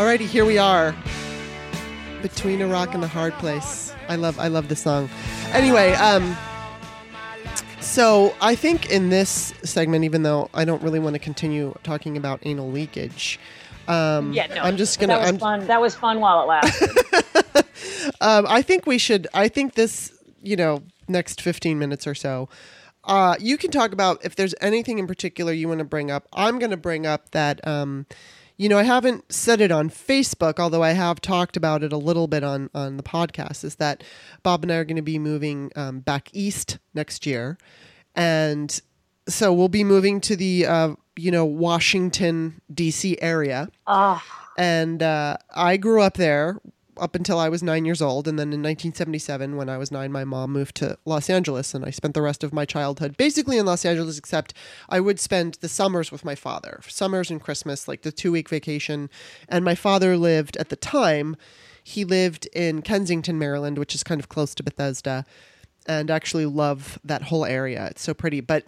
Alrighty, here we are. Between a Rock and a Hard Place. I love this song. Anyway, so I think in this segment, even though I don't really want to continue talking about anal leakage, I'm just gonna. That was fun. That was fun while it lasted. I think this, next 15 minutes or so, you can talk about if there's anything in particular you want to bring up. I'm going to bring up that, I haven't said it on Facebook, although I have talked about it a little bit on the podcast, is that Bob and I are going to be moving back east next year. And so we'll be moving to the, Washington, D.C. area. And I grew up there up until I was 9 years old. And then in 1977, when I was 9, my mom moved to Los Angeles, and I spent the rest of my childhood basically in Los Angeles, except I would spend the summers with my father, summers and Christmas, like the 2-week vacation. And my father lived at the time, he lived in Kensington, Maryland, which is kind of close to Bethesda, and actually love that whole area. It's so pretty. But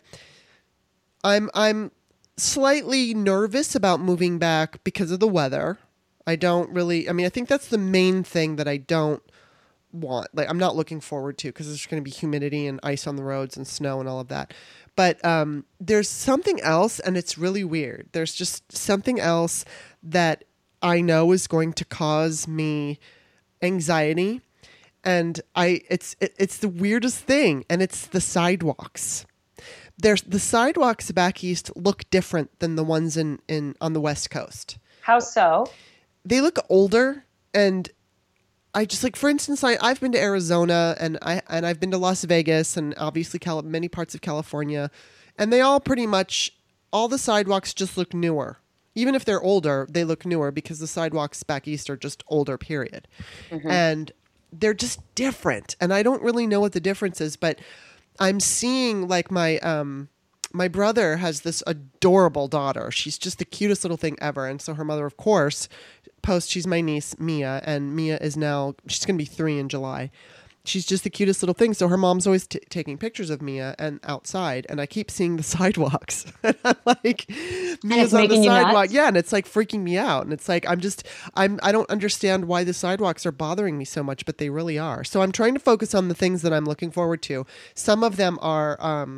I'm slightly nervous about moving back because of the weather. I think that's the main thing that I don't want. Like, I'm not looking forward to, because there's going to be humidity and ice on the roads and snow and all of that. But there's something else, and it's really weird. There's just something else that I know is going to cause me anxiety, and it's the weirdest thing, and it's the sidewalks. The sidewalks back east look different than the ones in on the West Coast. How so? They look older, and I just, like, for instance, I've been to Arizona, and I've been to Las Vegas, and obviously many parts of California, and they all pretty much, all the sidewalks just look newer. Even if they're older, they look newer because the sidewalks back east are just older, period. Mm-hmm. And they're just different, and I don't really know what the difference is, but I'm seeing, like, my brother has this adorable daughter. She's just the cutest little thing ever. And so her mother, of course, she's my niece, Mia, and Mia is now, she's going to be 3 in July. She's just the cutest little thing. So her mom's always taking pictures of Mia and outside, and I keep seeing the sidewalks. And I'm like, Mia's on the sidewalk. Yeah, and it's like freaking me out. And it's like, I don't understand why the sidewalks are bothering me so much, but they really are. So I'm trying to focus on the things that I'm looking forward to. Some of them are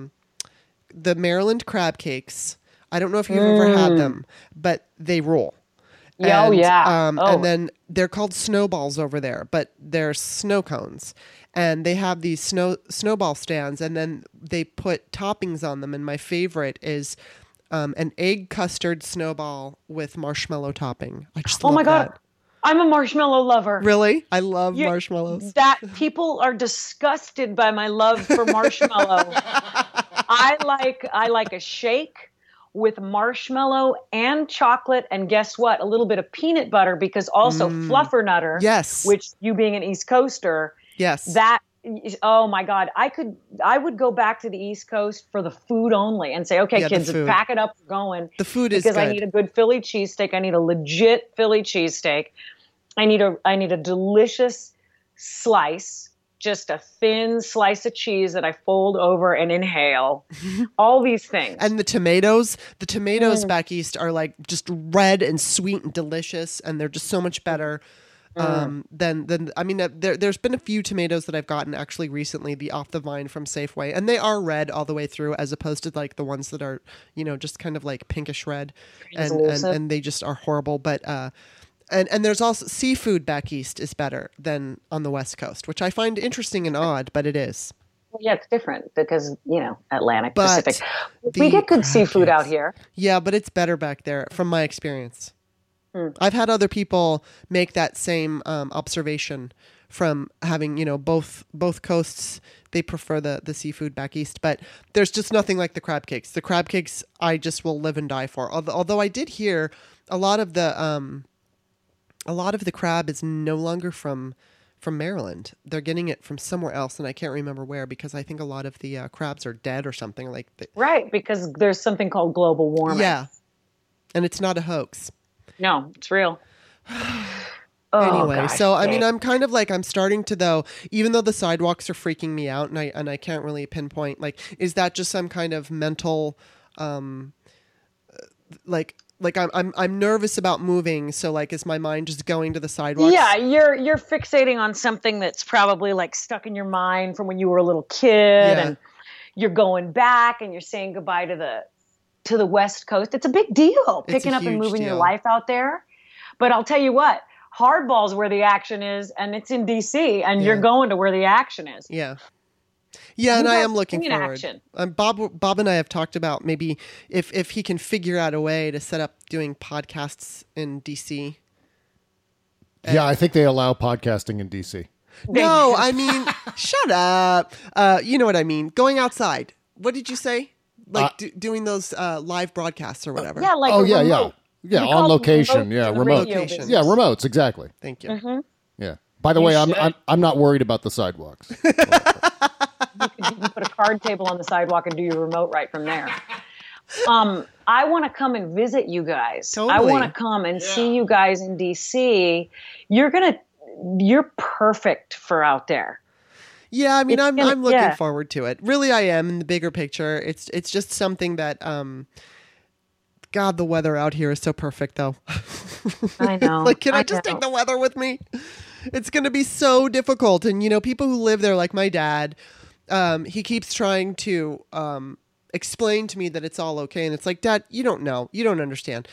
the Maryland crab cakes. I don't know if you've ever had them, but they rule. And then they're called snowballs over there, but they're snow cones. And they have these snowball stands, and then they put toppings on them. And my favorite is an egg custard snowball with marshmallow topping. I just love God. that. I'm a marshmallow lover. Really? I love marshmallows. That people are disgusted by my love for marshmallow. I like a shake with marshmallow and chocolate, and guess what? A little bit of peanut butter, because also Fluffernutter. Yes. Which, you being an East Coaster. Yes. That is, oh my God. I would go back to the East Coast for the food only and say, okay, kids, pack it up, we're going. The food is good. Because I need a good Philly cheesesteak. I need a legit Philly cheesesteak. I need a delicious slice, just a thin slice of cheese that I fold over and inhale. All these things. And the tomatoes back east are like just red and sweet and delicious, and they're just so much better than there's been a few tomatoes that I've gotten actually recently, the off the vine from Safeway, and they are red all the way through, as opposed to like the ones that are, just kind of like pinkish red, and they just are horrible. But And there's also seafood back east is better than on the West Coast, which I find interesting and odd, but it is. Well, yeah, it's different because, Atlantic, Pacific. We get good seafood out here. Yeah, but it's better back there from my experience. I've had other people make that same observation from having, both coasts. They prefer the seafood back east, but there's just nothing like the crab cakes. The crab cakes I just will live and die for. Although I did hear a lot of the crab is no longer from Maryland. They're getting it from somewhere else, and I can't remember where, because I think a lot of the crabs are dead or something like that. Right, because there's something called global warming. Yeah, and it's not a hoax. No, it's real. Anyway, gosh, so I mean, I'm kind of like, I'm starting to, though, even though the sidewalks are freaking me out, and I can't really pinpoint, like, is that just some kind of mental, like like I'm nervous about moving. So like, is my mind just going to the sidewalks? Yeah, you're fixating on something that's probably like stuck in your mind from when you were a little kid, and you're going back and you're saying goodbye to the West Coast. It's a big deal picking up and moving your life out there. But I'll tell you what, hardball's where the action is, and it's in DC, and you're going to where the action is. Yeah. Yeah, and I am looking forward. Bob and I have talked about maybe if he can figure out a way to set up doing podcasts in DC. Yeah, I think they allow podcasting in DC. No, I mean, shut up. You know what I mean. Going outside. What did you say? Like doing those live broadcasts or whatever. Yeah, like yeah, on location. Yeah, remote. Yeah, remotes. Exactly. Thank you. Mm-hmm. Yeah. By the way, I'm not worried about the sidewalks. You can put a card table on the sidewalk and do your remote right from there. I want to come and visit you guys. Totally. I want to come and see you guys in DC. You're perfect for out there. Yeah, I mean, I'm looking forward to it. Really, I am. In the bigger picture, it's just something that, God, the weather out here is so perfect, though. I know. Like, can I just take the weather with me? It's going to be so difficult. And, you know, people who live there, like my dad, he keeps trying to explain to me that it's all okay. And it's like, Dad, you don't know. You don't understand.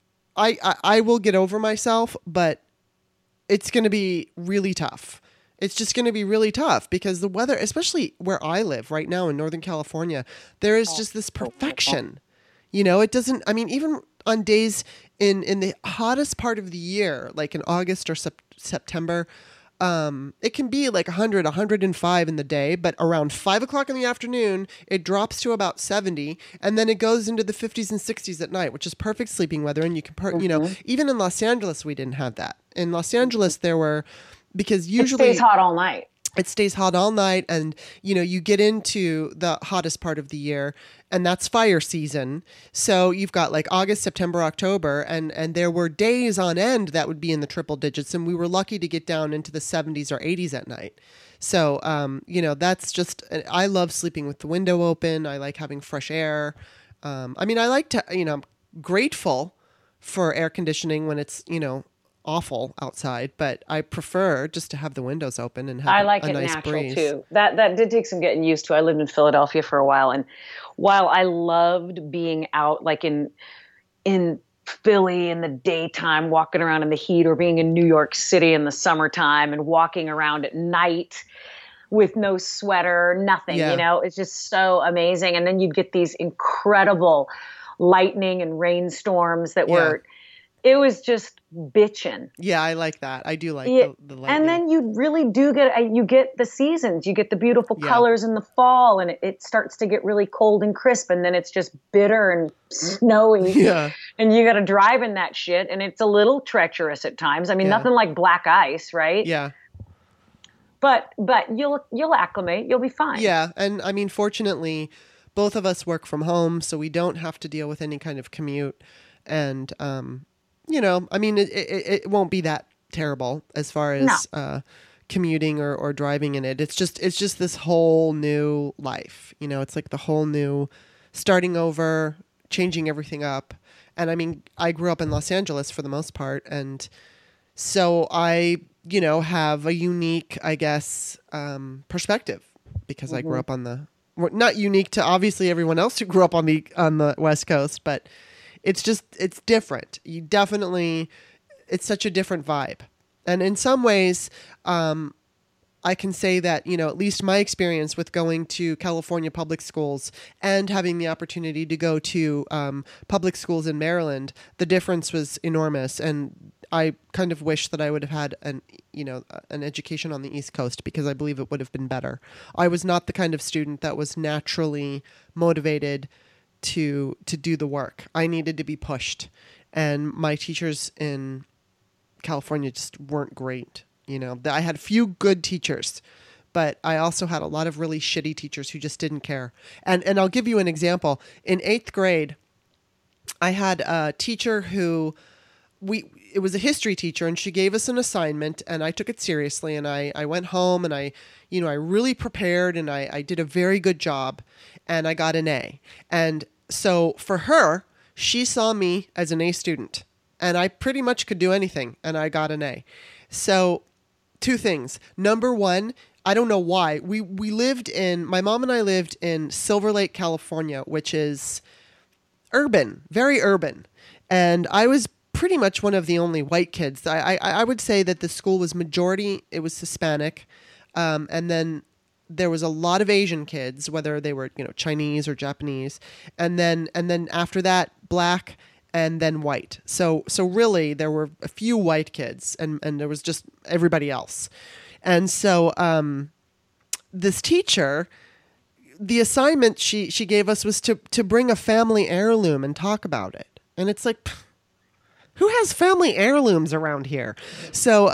I will get over myself, but it's going to be really tough. It's just going to be really tough because the weather, especially where I live right now in Northern California, there is just this perfection. You know, it doesn't, I mean, even on days in the hottest part of the year, like in August or September, it can be like 100, 105 in the day, but around 5 o'clock in the afternoon, it drops to about 70, and then it goes into the 50s and 60s at night, which is perfect sleeping weather. And you can, you know, even in Los Angeles, we didn't have that. In Los Angeles, there were, because usually it stays hot all night. It stays hot all night, and you know, you get into the hottest part of the year, and that's fire season. So you've got like August, September, October, and there were days on end that would be in the triple digits, and we were lucky to get down into the 70s or 80s at night. So you know, that's just, I love sleeping with the window open. I like having fresh air. I mean, I like to, you know, I'm grateful for air conditioning when it's, you know, awful outside, but I prefer just to have the windows open and have a nice breeze. Too. That did take some getting used to. I lived in Philadelphia for a while, and while I loved being out like in Philly in the daytime, walking around in the heat, or being in New York City in the summertime and walking around at night with no sweater, nothing, you know, it's just so amazing. And then you'd get these incredible lightning and rainstorms that were, it was just bitchin'. Yeah, I like that. I do like the lightning. And then you really do get the seasons. You get the beautiful colors in the fall, and it starts to get really cold and crisp, and then it's just bitter and snowy. Yeah. And you got to drive in that shit, and it's a little treacherous at times. I mean, nothing like black ice, right? Yeah. But you'll acclimate. You'll be fine. Yeah, and I mean, fortunately, both of us work from home, so we don't have to deal with any kind of commute, and you know, I mean, it won't be that terrible as far as commuting or driving in it. It's just this whole new life. You know, it's like the whole new starting over, changing everything up. And I mean, I grew up in Los Angeles for the most part, and so I, you know, have a unique, I guess, perspective because I grew up on the, not unique to obviously everyone else who grew up on the West Coast, but it's different. You definitely, it's such a different vibe. And in some ways, I can say that, you know, at least my experience with going to California public schools and having the opportunity to go to public schools in Maryland, the difference was enormous. And I kind of wish that I would have had an education on the East Coast, because I believe it would have been better. I was not the kind of student that was naturally motivated to do the work. I needed to be pushed, and my teachers in California just weren't great. You know, I had a few good teachers, but I also had a lot of really shitty teachers who just didn't care. And I'll give you an example. In 8th grade, I had a teacher who it was a history teacher, and she gave us an assignment, and I took it seriously, and I went home, and I really prepared, and I did a very good job, and I got an A. And so for her, she saw me as an A student, and I pretty much could do anything, and I got an A. So 2 things. Number 1, I don't know why. My mom and I lived in Silver Lake, California, which is urban, very urban. And I was pretty much one of the only white kids. I would say that the school was majority, it was Hispanic. And then there was a lot of Asian kids, whether they were, Chinese or Japanese. And then after that, black and then white. So really there were a few white kids and there was just everybody else. And so this teacher, the assignment she gave us was to bring a family heirloom and talk about it. And it's like, who has family heirlooms around here? So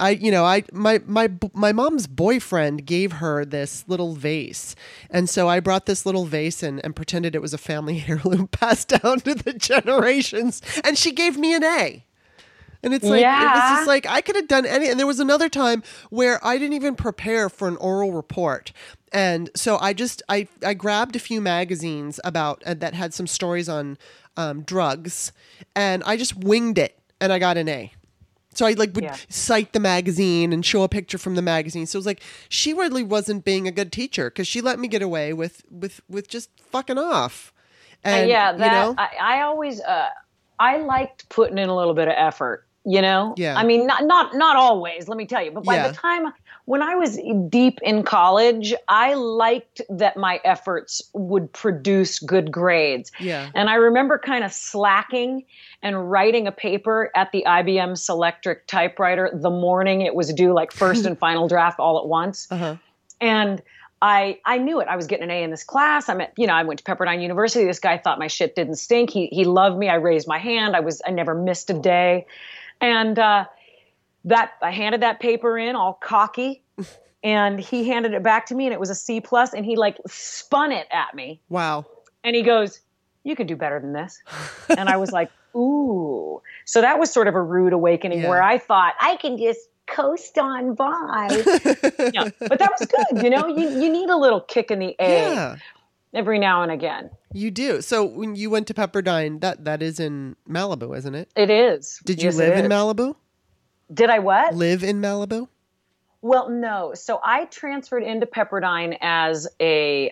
my mom's boyfriend gave her this little vase. And so I brought this little vase and pretended it was a family heirloom passed down to the generations. And she gave me an A. And it's like, It was just like, I could have done any. And there was another time where I didn't even prepare for an oral report. And so I grabbed a few magazines that had some stories on drugs, and I just winged it, and I got an A. So I would cite the magazine and show a picture from the magazine. So it was like, she really wasn't being a good teacher because she let me get away with just fucking off. And I always I liked putting in a little bit of effort. Yeah. I mean, not always, let me tell you, but by the time when I was deep in college, I liked that my efforts would produce good grades. Yeah. And I remember kind of slacking and writing a paper at the IBM Selectric typewriter the morning it was due, like first and final draft all at once. Uh-huh. And I knew it. I was getting an A in this class. I went to Pepperdine University. This guy thought my shit didn't stink. He loved me. I raised my hand. I never missed a day. And I handed that paper in all cocky, and he handed it back to me, and it was a C+, and he spun it at me. Wow. And he goes, "You could do better than this." And I was like, ooh. So that was sort of a rude awakening where I thought I can just coast on by. But that was good. You need a little kick in the A every now and again. You do. So when you went to Pepperdine, that is in Malibu, isn't it? It is. Did you live in Malibu? Did I what? Live in Malibu? Well, no. So I transferred into Pepperdine as a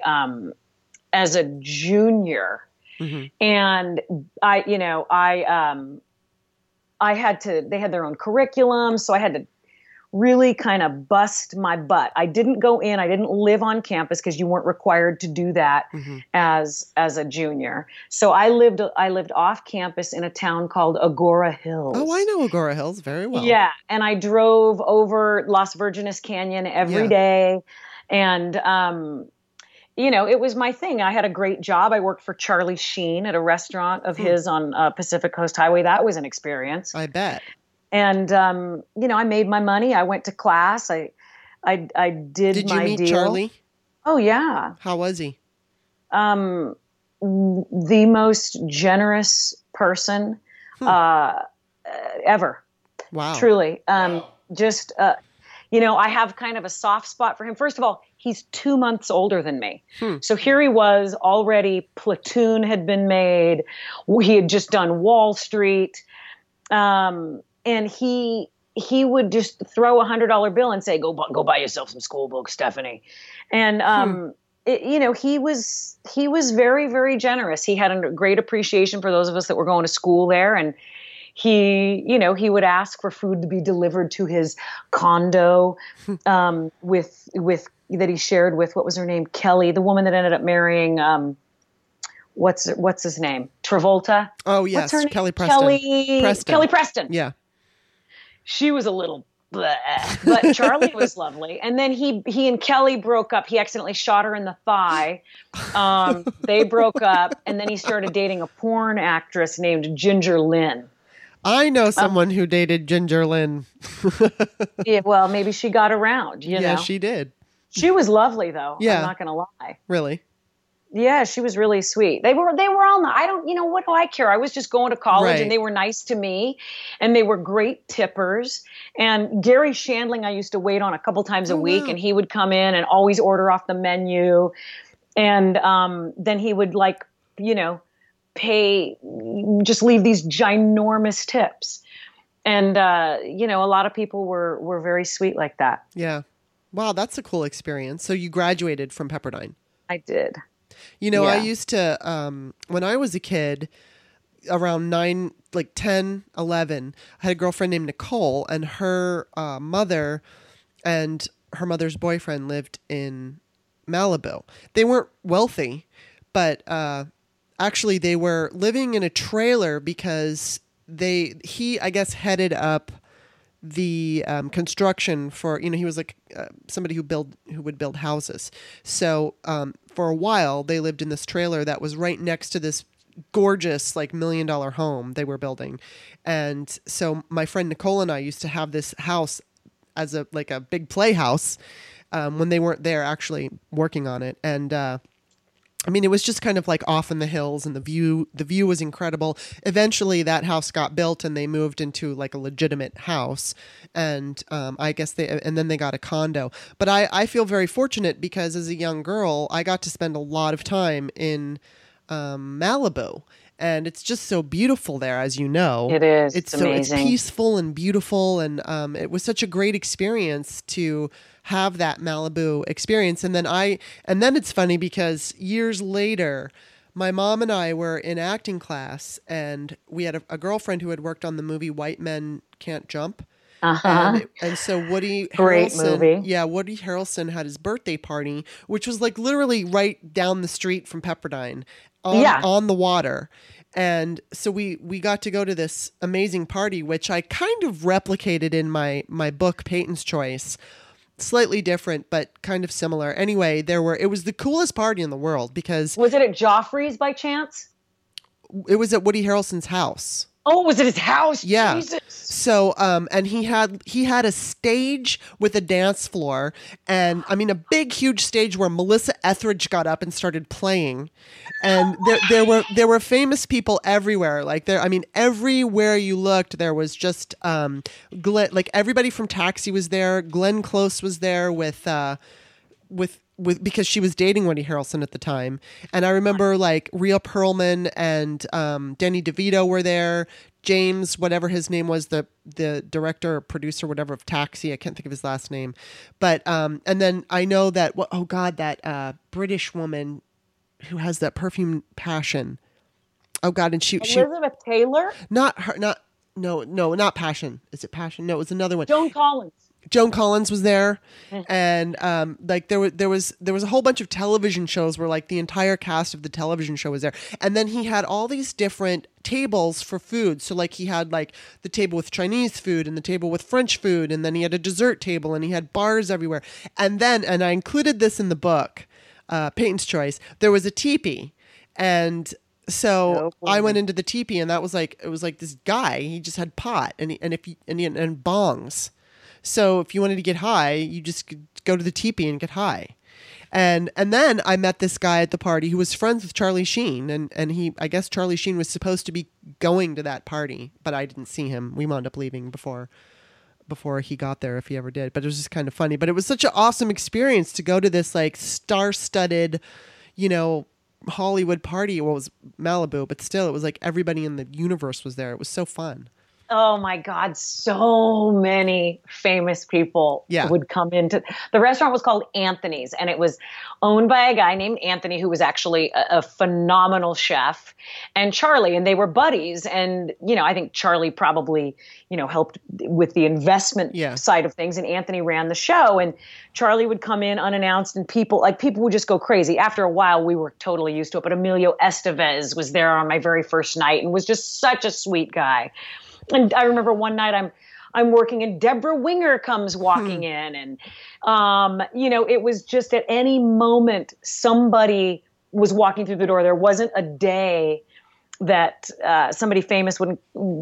junior, and I had to. They had their own curriculum, so I had to really kind of bust my butt. I didn't go in. I didn't live on campus because you weren't required to do that as a junior. So I lived off campus in a town called Agora Hills. Oh, I know Agora Hills very well. Yeah, and I drove over Las Virgenes Canyon every day, and it was my thing. I had a great job. I worked for Charlie Sheen at a restaurant of his on Pacific Coast Highway. That was an experience. I bet. And, I made my money. I went to class. I did my deal. Did you meet Charlie? Oh, yeah. How was he? The most generous person ever. Wow. Truly. I have kind of a soft spot for him. First of all, he's 2 months older than me. So here he was already. Platoon had been made. He had just done Wall Street. And he would just throw $100 bill and say, go buy yourself some school books, Stephanie. And, he was very, very generous. He had a great appreciation for those of us that were going to school there. And he would ask for food to be delivered to his condo, with that he shared with, what was her name? Kelly, the woman that ended up marrying, what's his name? Travolta? Oh, yes. Kelly Preston. Kelly Preston. Yeah. She was a little bleh, but Charlie was lovely. And then he and Kelly broke up. He accidentally shot her in the thigh. They broke up, and then he started dating a porn actress named Ginger Lynn. I know someone who dated Ginger Lynn. Yeah, well, maybe she got around, Yeah, she did. She was lovely, though. Yeah. I'm not going to lie. Really? Yeah, she was really sweet. They were all, what do I care? I was just going to college and they were nice to me and they were great tippers. And Gary Shandling, I used to wait on a couple times a week and he would come in and always order off the menu. And then he would just leave these ginormous tips. And, a lot of people were very sweet like that. Yeah. Wow, that's a cool experience. So you graduated from Pepperdine. I did. I used to, when I was a kid, around 10, 11, I had a girlfriend named Nicole, and her mother and her mother's boyfriend lived in Malibu. They weren't wealthy, but actually they were living in a trailer because he I guess headed up the construction for, he was like somebody who would build houses. So for a while they lived in this trailer that was right next to this gorgeous like $1 million home they were building. And so my friend Nicole and I used to have this house as a big playhouse when they weren't there actually working on it. And it was just kind of like off in the hills, and the view was incredible. Eventually that house got built and they moved into like a legitimate house. And I guess then they got a condo. But I feel very fortunate because as a young girl, I got to spend a lot of time in Malibu. And it's just so beautiful there, as you know. It is. It's amazing. It's peaceful and beautiful. And it was such a great experience to have that Malibu experience. And then it's funny because years later, my mom and I were in acting class, and we had a girlfriend who had worked on the movie White Men Can't Jump. Uh-huh. And so Woody Great Harrelson, movie. Yeah, Woody Harrelson had his birthday party, which was like literally right down the street from Pepperdine on the water. And so we got to go to this amazing party, which I kind of replicated in my book, Peyton's Choice. Slightly different, but kind of similar. Anyway, it was the coolest party in the world because... Was it at Joffrey's by chance? It was at Woody Harrelson's house. Oh, was it his house? Yeah. Jesus. So, and he had a stage with a dance floor, and a big, huge stage where Melissa Etheridge got up and started playing, and there were famous people everywhere. Like everywhere you looked, there was just Glenn, like everybody from Taxi was there. Glenn Close was there with because she was dating Woody Harrelson at the time. And I remember like Rhea Perlman and Danny DeVito were there. James, whatever his name was, the director or producer, whatever, of Taxi. I can't think of his last name. But and then I know that, that British woman who has that perfume Passion. Oh God, and she Elizabeth Taylor? Not her, not Passion. Is it Passion? No, it was another one. Joan Collins was there, and there was a whole bunch of television shows where like the entire cast of the television show was there, and then he had all these different tables for food. So like he had like the table with Chinese food and the table with French food, and then he had a dessert table, and he had bars everywhere. And I included this in the book, Peyton's Choice. There was a teepee, and so I went into the teepee, and it was like this guy. He just had pot and bongs. So if you wanted to get high, you just could go to the teepee and get high. And then I met this guy at the party who was friends with Charlie Sheen. And I guess Charlie Sheen was supposed to be going to that party, but I didn't see him. We wound up leaving before he got there, if he ever did. But it was just kind of funny. But it was such an awesome experience to go to this like star-studded, Hollywood party. Well, it was Malibu, but still it was like everybody in the universe was there. It was so fun. Oh my God, so many famous people would come into the restaurant. Was called Anthony's, and it was owned by a guy named Anthony, who was actually a phenomenal chef, and Charlie, and they were buddies. And, I think Charlie probably, helped with the investment side of things, and Anthony ran the show, and Charlie would come in unannounced, and people would just go crazy. After a while, we were totally used to it, but Emilio Estevez was there on my very first night and was just such a sweet guy. And I remember one night I'm working and Deborah Winger comes walking in, and it was just at any moment somebody was walking through the door. There wasn't a day that somebody famous wouldn't,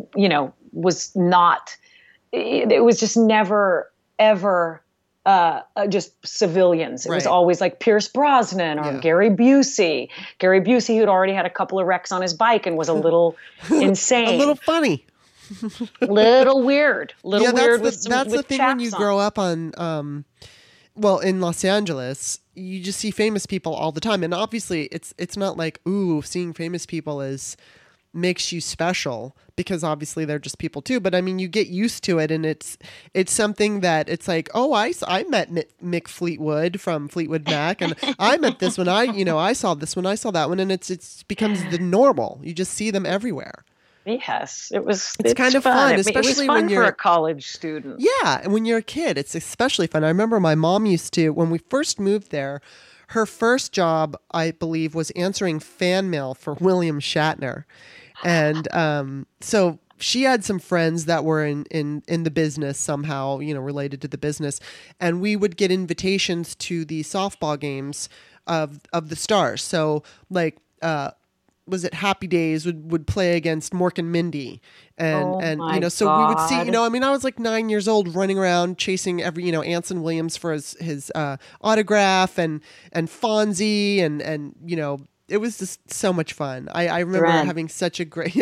was not. It was just never ever just civilians. It was always like Pierce Brosnan or Gary Busey. Gary Busey, who'd already had a couple of wrecks on his bike and was a little insane, a little funny. Little weird, weird. That's the thing when you grow up on well, in Los Angeles, you just see famous people all the time. And obviously it's not like, ooh, seeing famous people makes you special, because obviously they're just people too. But I mean, you get used to it, and it's something that it's like, oh, I met Mick Fleetwood from Fleetwood Mac, and I met this one. I saw this one, I saw that one, and it's becomes the normal. You just see them everywhere. Yes, it's kind of fun, especially it was fun when you're for a college student. Yeah, and when you're a kid, it's especially fun. I remember my mom used to, when we first moved there, her first job, I believe, was answering fan mail for William Shatner. And so she had some friends that were in the business somehow, related to the business. And we would get invitations to the softball games of the Stars. So like, was it Happy Days would play against Mork and Mindy. And so we would see, I was like 9 years old running around chasing every, Anson Williams for his autograph and Fonzie and it was just so much fun. I remember having such a great,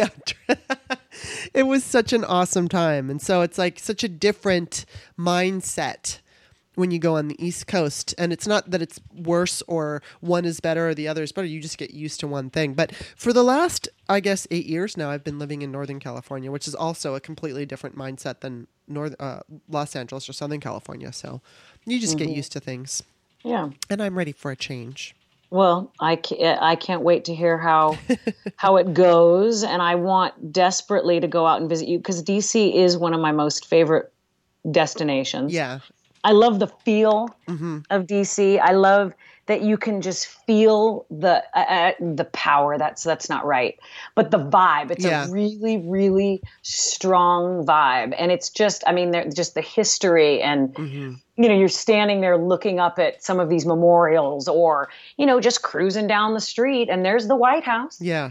it was such an awesome time. And so it's like such a different mindset when you go on the East Coast. And it's not that it's worse or one is better or the other is better. You just get used to one thing. But for the last, I guess, 8 years now, I've been living in Northern California, which is also a completely different mindset than Los Angeles or Southern California. So you just get used to things. Yeah. And I'm ready for a change. Well, I can't wait to hear how it goes, and I want desperately to go out and visit you, because DC is one of my most favorite destinations. Yeah. I love the feel of DC. I love that you can just feel the power. That's not right, but the vibe. It's a really, really strong vibe, and it's just, just the history, and you're standing there looking up at some of these memorials, or just cruising down the street, and there's the White House. Yeah.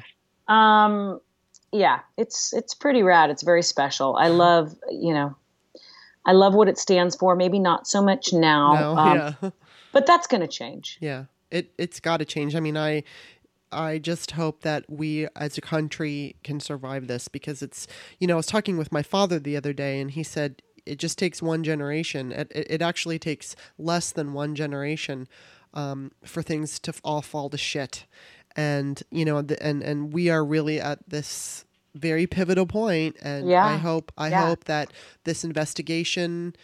Yeah, it's pretty rad. It's very special. I love what it stands for. Maybe not so much now. But that's going to change. Yeah, it's got to change. I mean, I just hope that we as a country can survive this, because it's, I was talking with my father the other day, and he said it just takes one generation. It actually takes less than one generation for things to all fall to shit. And, and we are really at this very pivotal point, and I hope that this investigation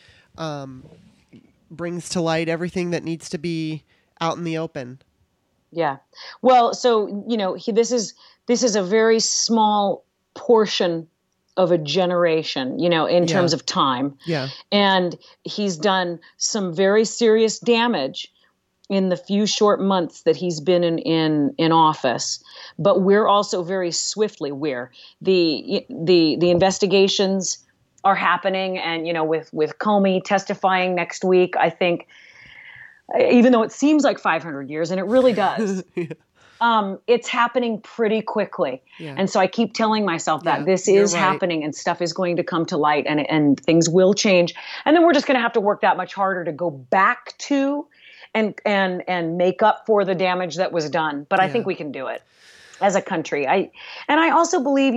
brings to light everything that needs to be out in the open. Yeah. Well, so this is a very small portion of a generation, in terms of time. Yeah. And he's done some very serious damage in the few short months that he's been in office. But we're also very swiftly the investigations are happening, and with Comey testifying next week, I think, even though it seems like 500 years, and it really does, it's happening pretty quickly. Yeah. And so I keep telling myself that this is happening, and stuff is going to come to light, and things will change, and then we're just going to have to work that much harder to go back to and make up for the damage that was done. But I think we can do it as a country. I also believe,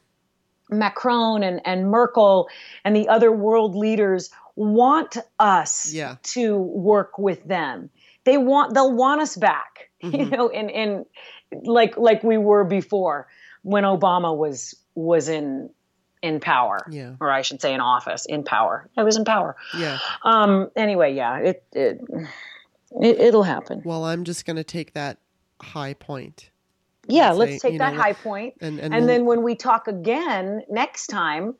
Macron and Merkel and the other world leaders want us to work with them. They'll want us back, in like we were before when Obama was in power, or I should say in office, in power. I was in power. Yeah. Anyway, it'll happen. Well, I'm just going to take that high point. Yeah, let's take that high point. And then when we talk again next time,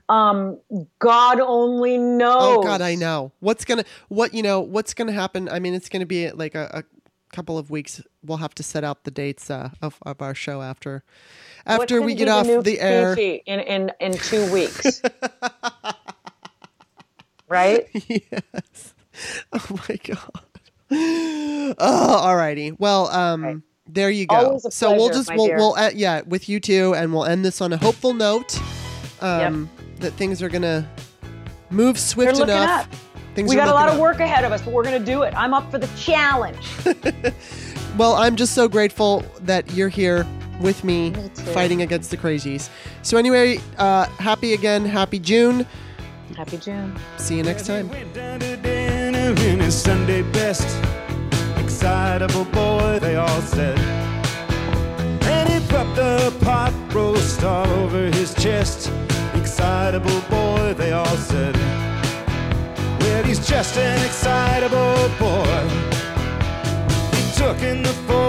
God only knows. Oh God, I know. What's gonna happen? I mean, it's gonna be like a couple of weeks. We'll have to set out the dates of our show after we get off the air in 2 weeks. Right? Yes. Oh my God. Oh, alrighty. Well, right. There you go. Always a pleasure, we'll with you too, and we'll end this on a hopeful note. That things are gonna move swift enough. We got a lot of work ahead of us, but we're gonna do it. I'm up for the challenge. Well, I'm just so grateful that you're here with me fighting against the crazies. So anyway, happy June. Happy June. See you next time. wearing his Sunday best. Excitable boy, they all said. And he rubbed the pot roast all over his chest. Excitable boy, they all said. Well, he's just an excitable boy. He took in the